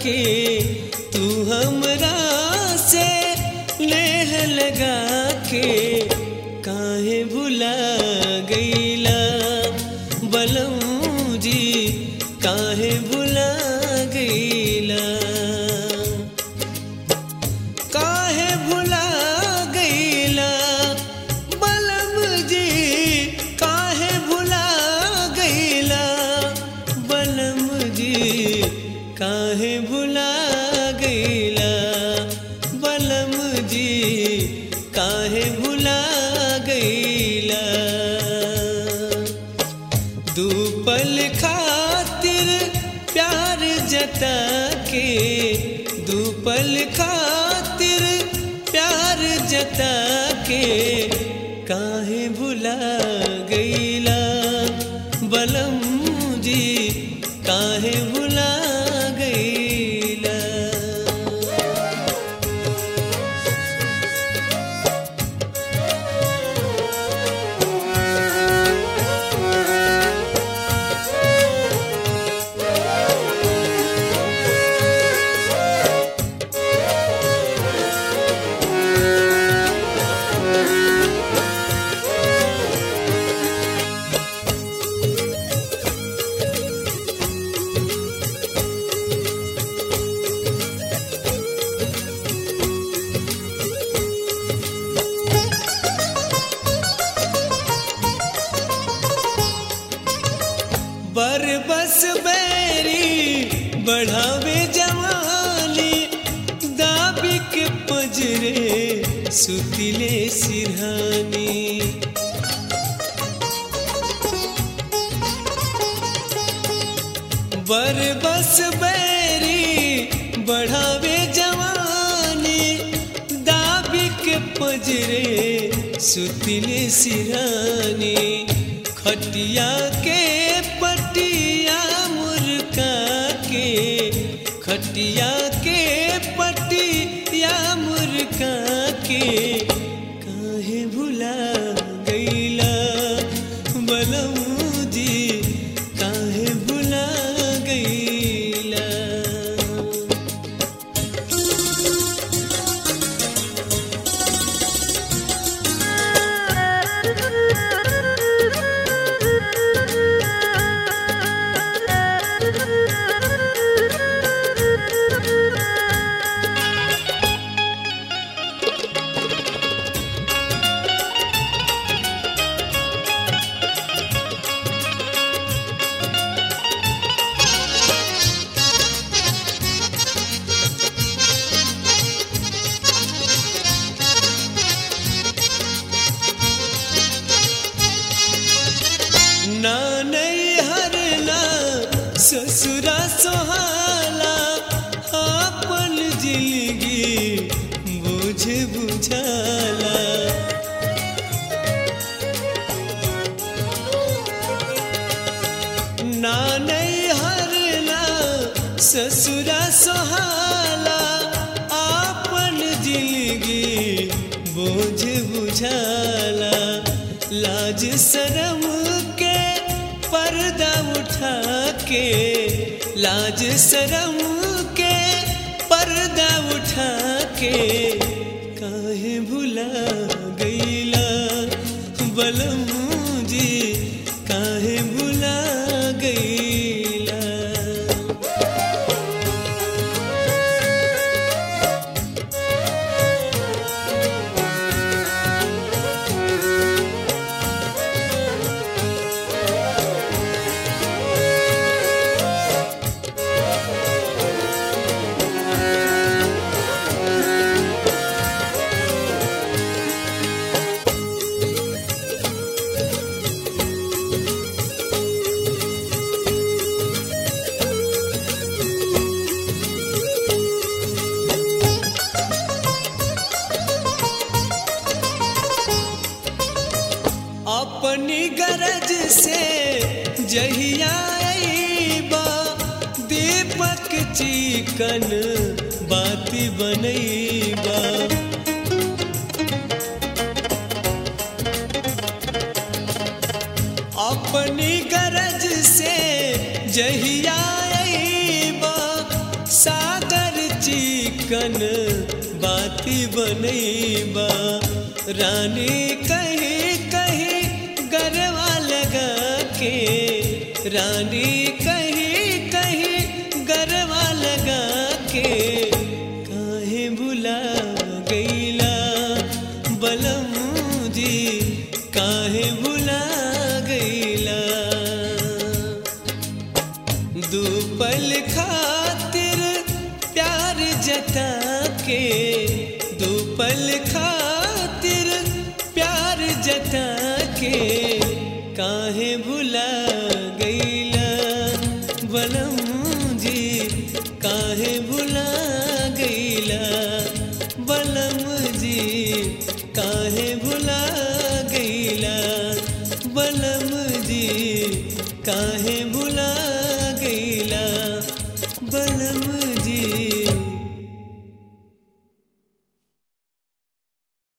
के तू हमरा से नेह लगा के काहे भुला गईला बलम जी काहे भुला गईला काहे भुला गईला बलम जी काहे भुला गईला बलम जी काहे भुला गईला बलम जी काहे भुला गईला दू पल खातिर प्यार जता के दू पल खातिर प्यार जता के काहे भुला गईला बलम जी काहे भुला गईला बरबस बैरी बढ़ावे जवानी दाबी के पजरे सुतिले सिरहानी बरबस बैरी बढ़ावे जवानी दाबी के पजरे सुतिले सिरहानी खटिया के पटिया मुर्गा के खटिया के पटिया मुर्गा के काहे भुला गईला बलम जी काहे भुला गईला ना नैहर ना ससुरा सोहाला आपन जिंदगी बोझ बुझाला ना नैहर ना ससुरा सोहाला आपन जिंदगी बोझ बुझाला लाज शरम के पर्दा उठा के लाज शरम के पर्दा उठा के काहे भुला गईला बलम जी काहे भुला गईला अपनी गरज से जहिया आईबा दीपक चिकन बाती बनैबा अपनी गरज से जहिया आईबा साथ चिकन बाती बनैबा रानी कहीं कहीं गरवा लगा के रानी कहीं कहीं गरवा लगा के काहे भुला गईला बलम जी काहे भुला गईला दू पल खातिर प्यार जता के दू पल खातिर प्यार जता के काहे भुला गईला बलम जी काहे भुला गईला बलम जी काहे भुला गईला बलम जी काहे भुला गईला बलम